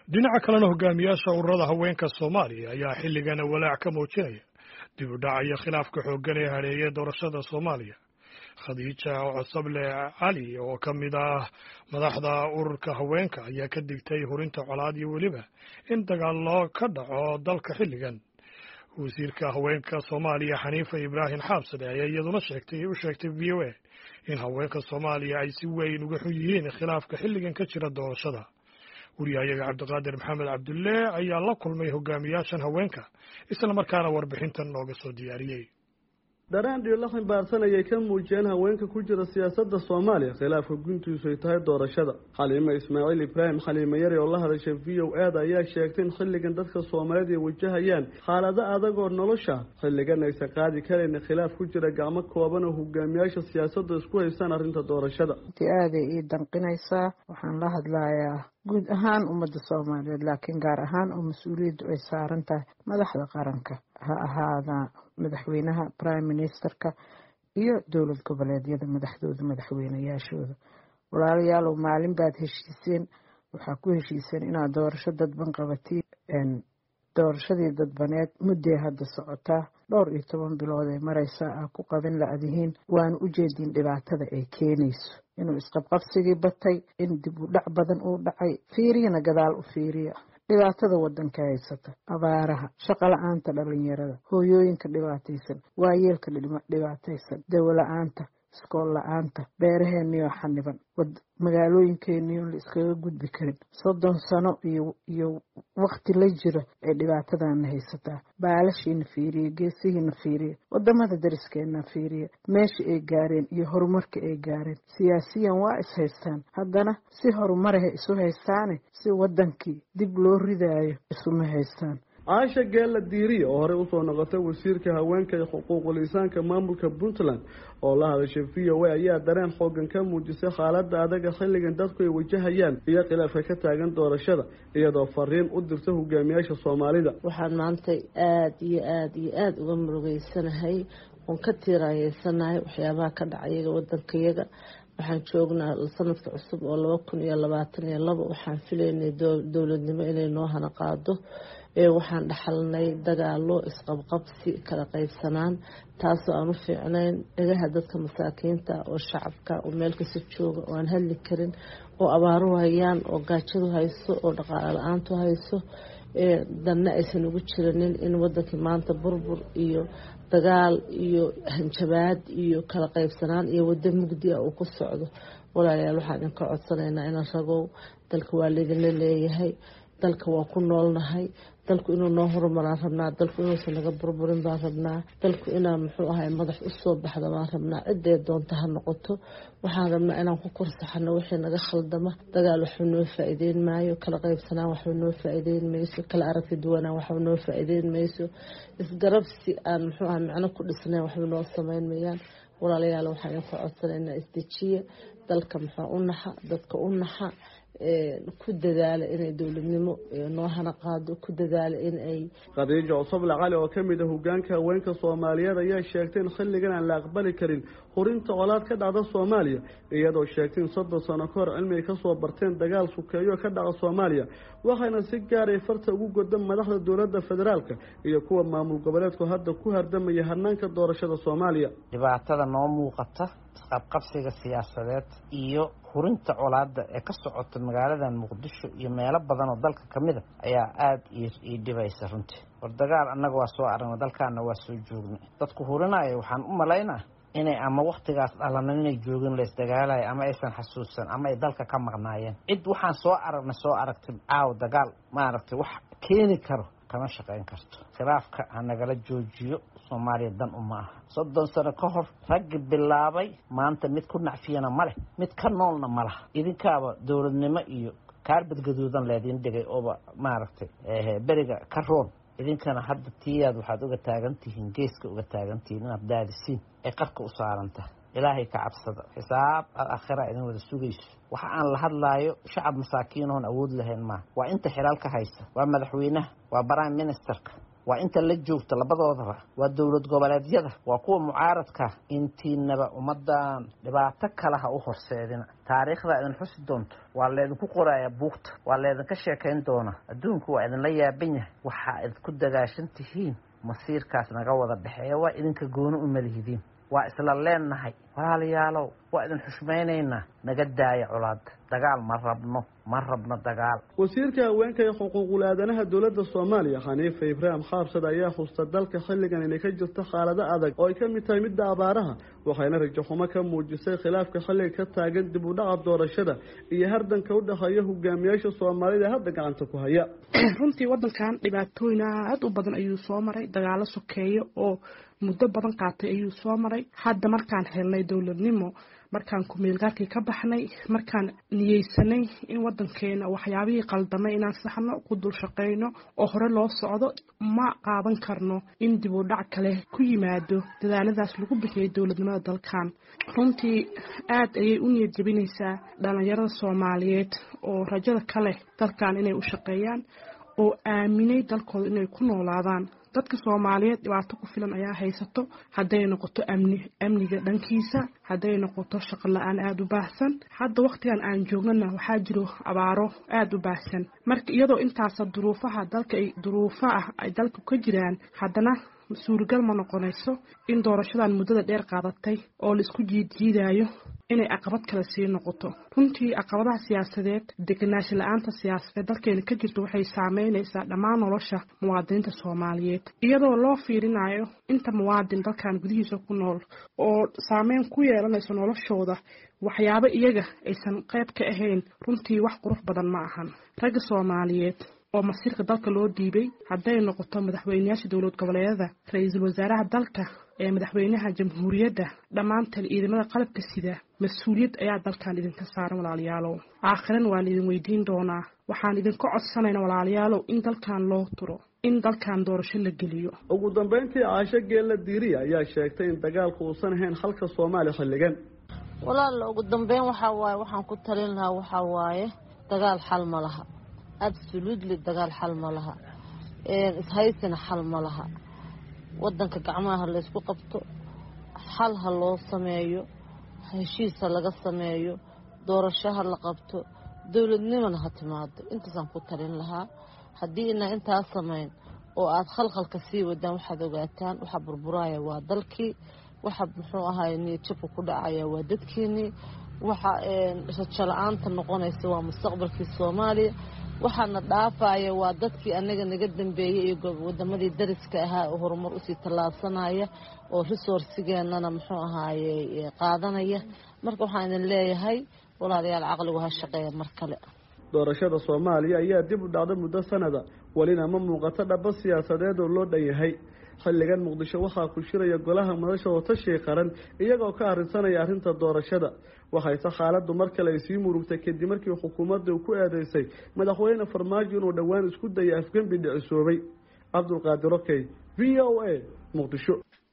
dhinaca kalena hogaamiyaasha ururada haweenka Soomaaliya ayaa xilligan walaac ka muujinaya dib u dhac iyo khilaafka xooggan ee hareeyay doorashada Soomaaliya. Khadiija Cusable Cali oo ka mid ah madaxda ururka haweenka ayaa ka digtay hurinta colaad iyo weliba in dagaallo ka dhaco dalka xilligan. wasiirka haweenka Soomaaliya Xaniifa Ibraahim Xaabsade ayaa iyaduna u sheegtay VOA in haweenka Soomaaliya ay si weyn uga xun yihiin khilaafka xilligan ka jira doorashada. wariyahayaga Cabdiqaadir Maxamed Cabdulle ayaa la kulmay hogaamiyaashan haweenka isla markaana warbixintan nooga soo diyaariyey. daraan la ximbaarsanayay ka muujiyeen haweenka ku jira siyaasadda Soomaaliya khilaafka guntiisu ay tahay doorashada. Xaliima Ismaaciil Ibraahim Xaliima Yari oo la hadashay VOA ayaa sheegtay in xilligan dadka Soomaaliyeed ay wajahayaan xaalado adag oo nolosha xilligan aysan qaadi karin khilaaf ku jira gacmo kooban oo hogaamiyaasha siyaasadda isku haystaan arrinta doorashada. aad ay danqinaysaa waxaan la hadlayaa guud ahaan ummadda Soomaaliyeed laakiin gaar ahaan oo mas'uuliyaddu ay saaran tahay madaxda qaranka ha ahaada madaxweynaha prime ministerka iyo dowlad goboleedyada madaxweynayaashooda. walaalayaal maalin baad heshiiseen waxaa ku heshiiseen inaad doorasho dadban qabatiin doorashadii dadbaneed mudday hadda socotaa 12 bilood ay maraysaa ah ku qaban la'adihiin waan u jeedin dhibaatada ay keenayso inuu isqabqabsigii batay in dib u dhac badan uu dhacay fiiriyana gadaal u fiiriya dhibaatada wadanka haysata abaaraha shaqo la'aanta dhalinyarada hooyooyinka dhibaataysan waayeelka dhibaataysan dawo la'aanta iskool la'aanta beeraheeniyo xaniban magaalooyinkeeniyo la iskaga gudbi karin 30 sano iyo waqti la jiro ee dhibaatadana haysataa baalashiina fiiriye geesihiina fiiriye wadamada dariskeena fiiriye meesha ay gaareen iyo horumarka ay gaareen siyaasiyan waa is haystaan haddana si horumaraha isu haystaane si wadankii dib loo ridaayo isuma haystaan. Aisha Geela Diiri oo hore u soo noqotay wasiirka haweenka iyo xuquuqul insaanka maamulka Puntland oo la hadashay VOA ayaa dareen xoogan ka muujisay xaaladda adag xilligan dadku ay wajahayaan iyo khilaafka ka taagan doorashada iyadoo fariin u dirtay hogaamiyaasha Soomaalida. waxaan maanta aad uga murugeysanahay oo ka tiirayeysanahay waxyaabaha ka dhacay wadankayaga. waxaan joognaa sanadka cusub oo 2022 waxaan filaynay dowladnimo inay noo hana qaado waxaan dhaxalnay dagaalo isqabqabsi kala qaybsanaan taasoo aan u fiicnayn dhagaha dadka masaakiinta oo shacabka oo meel kasta jooga oo aan hadli karin oo abaaru hayaan oo gaajadu hayso oo dhaqaale la'aantu hayso danna aysan ugu jiranin in wadankii maanta burbur iyo dagaal iyo hanjabaad iyo kala qaybsanaan iyo wada mugdi ah uu ku socdo. walaalayaal waxaan idinka codsanaynaa inaan ragow dalka waa laydinla leeyahay dalka waa ku noolnahay dalku inuu noo horumaraan rabnaa dalku inuusan naga burburin baan rabnaa dalku inaan muxuu ahay madax u soo baxda baan rabnaa cidday doonta ha noqoto waxaan rabnaa inaan ku korsaxano wixii naga khaldama dagaal waxba noo faa'iideyn maayo kala qaybsanaan waxba noo faa'iideyn mayso kala aragti duwanaan waxba noo faa'iideyn mayso isgarabsi aan muxuu ahay macno ku dhisnayn waxba noo samayn mayaan. walaalayaal waxaan idinka codsanaynaa isdejiye dalka muxuu u naxa dadka u naxa ku dadaala inay dowladnimo noo hana qaado ku dadaala in ay. Khadiija Cusable Cali oo ka mid ah hogaanka haweenka Soomaaliyeed ayaa sheegtay in xilligan aan la aqbali karin hurinta colaad ka dhacda Soomaaliya iyadoo sheegtay in 30 sano ka hor cilmi ka soo barteen dagaal sukeeyo ka dhaca Soomaaliya waxayna si gaar ah farta ugu godan madaxda dowladda federaalka iyo kuwa maamul goboleedku hadda ku hardamaya hanaanka doorashada Soomaaliya. dhibaatada noo muuqata isqabqabsiga siyaasadeed iyo hurinta colaadda ee ka socota magaalada Muqdisho iyo meelo badan oo dalka kamid ah ayaa aad ii dhibaysa runtii. war dagaal annaga waa soo aragnay dalkaana waa soo joognay dadku hurinaya waxaan u malaynaa inay ama waqtigaas dhalanay inay joogin la isdagaalay ama aysan xasuusan ama ay dalka ka maqnaayeen cid waxaan soo aragtay dagaal ma aragtay wax keeni karo kama shaqeyn karto. khilaafka nagala joojiyo Soomaaliya dan uma aha 30 sano ka hor rag bilaabay maanta mid ku nacfiyana male mid ka noolna malaha idinkaaba dowladnimo iyo kaarbad gaduudan leedin dhigay oo ma aragtay bariga ka roon idinkana hadda tiyaad waxaad uga taagantihiin geeska uga taagantihiin inaad daadisiin ee qarka u saaranta ilaahay ka cabsada xisaab aakhira idin wada sugayso waxa aan la hadlaayo shacab masaakiin oo awood lahayn ma waa inta xilaalka haysta waa madaxweynaha waa prime ministerka waa inta la joogta labadoodaba waa dowlad goboleedyada waa kuwa mucaaradka intiinaba ummadan dhibaato kale ha u horseedina taariikhda idin xusi doonto waa leedinku qoraaya buugta waa leedinka sheekayn doona adduunku waa idinla yaaban yahay waxaa idinku dagaashan tihiin masiirkaas naga wada dhexeeya waa idinka gooni u malihidiin waa isla leenahay walaalayaalow waa idin xushmaynaynaa naga daaya colaada dagaal ma rabno dagaal. wasiirka haweenka ee xuquuqul aadanaha dowladda Soomaaliya Xaniifa Ibraahim Xaabsad ayaa xusta dalka xilligan inay ka jirto xaalado adag oo ay ka mid tahay midda abaaraha waxayna rajo xumo ka muujisay khilaafka xilliga ka taagan dib u dhaca doorashada iyo hardanka u dhaxeeya hogaamiyaasha Soomaalida hadda gacanta ku haya. runtii wadankan dhibaatooyin aad u badan ayuu soo maray dagaalo sokeeyo oo muddo badan qaatay ayuu soo maray hadda markaan helnay dowladnimo markaan ku meelgaarkii ka baxnay markaan niyeysanay in wadankeena waxyaabihii qaldamay inaan saxno ku dul shaqeyno oo hore loo socdo ma qaadan karno in dib u dhac kale ku yimaado dadaaladaas lagu bixiyay dowladnimada dalkan runtii aad ayay u niyad jabinaysaa dhalinyarada Soomaaliyeed oo rajada kale dalkan inay u shaqeeyaan oo aaminay dalkooda inay ku noolaadaan dadka Soomaaliyeed dhibaato ku filan ayaa haysato haday noqoto amniga dhankiisa haday noqoto shaqo la'aan aad u baahsan hadda waqtigan aan joognana waxaa jiro abaaro aad u baahsan marka iyadoo intaas duruufaha ay dalka ka jiraan haddana suurgal ma noqonayso in doorashadan muddada dheer qaadatay oo la isku jiidayo inay caqabad kale sii noqoto runtii caqabadaha siyaasadeed deganaansho la'aanta siyaasadeed dalkeena ka jirto waxay saameynaysaa dhammaan nolosha muwaadiniinta Soomaaliyeed iyadoo loo fiirinayo inta muwaadin dalkan gudihiisa ku nool oo saameyn ku yeelanayso noloshooda waxyaabo iyaga aysan qayb ka ahayn runtii wax qurux badan ma ahan ragga Soomaaliyeed oo masiirka dalka loo dhiibay haday noqoto madaxweynayaasha dowlad goboleedyada ra'iisul wasaaraha dalka ee madaxweynaha jamhuuriyadda dhamaanteen ciidamada qalabka sida mas'uuliyad ayaa dalkan idinka saaran walaalayaalow aakhiran waan idin weydiin doonaa waxaan idinka codsanaynaa walaalayaalow in dalkan loo turo in dalkan doorasho la geliyo. ugu dambeyntii Caasho Geella Diiriya ayaa sheegtay in dagaalku uusan ahayn halka Soomaaliya xilligan walaal ugu dambeyn waxaan ku talin lahaa waxa waaye dagaal xal ma laha absolutely dagaal xal ma laha ishaysina xal ma laha wadanka gacmaha la isku qabto xal ha loo sameeyo heshiis laga sameeyo doorashaha la qabto dawladnimada ha timaado intaasaan ku talin lahaa haddii intaa sameyn oo aad khalkhalka sii wadaan waxaad ogaataan waxa burburaya waa dalkii waxa muxuu ahaay niyadjabka ku dhacaya waa dadkeenii waxa shaqo-la'aanta noqonaysa waa mustaqbalkii Soomaaliya waxaana dhaafaya waa dadkii anaga naga dambeeyay iyo wadamadii dariska ahaa oo horumar u sii tallaabsanaya oo resource-geenana muxuu ahaayay qaadanaya marka waxaan leeyahay walaalayaal caqligu ha shaqeeyo mar kale doorashada Soomaaliya ayaa dib u dhacday muddo sanada walina ma muuqato dhaba siyaasadeed oo loo dhanyahay xilligan Muqdisho waxaa ku shiraya golaha madasha oo tashay qaran iyagoo ka arrinsanaya arrinta doorashada waxayse xaaladdu mar kale ay sii murugtay kadib markii xukuumaddu ku eedeysay madaxweyne Farmaajo inuu dhawaan isku dayay afgembi dhicisoobay Abdul Qaadir Okey VOA Muqdisho.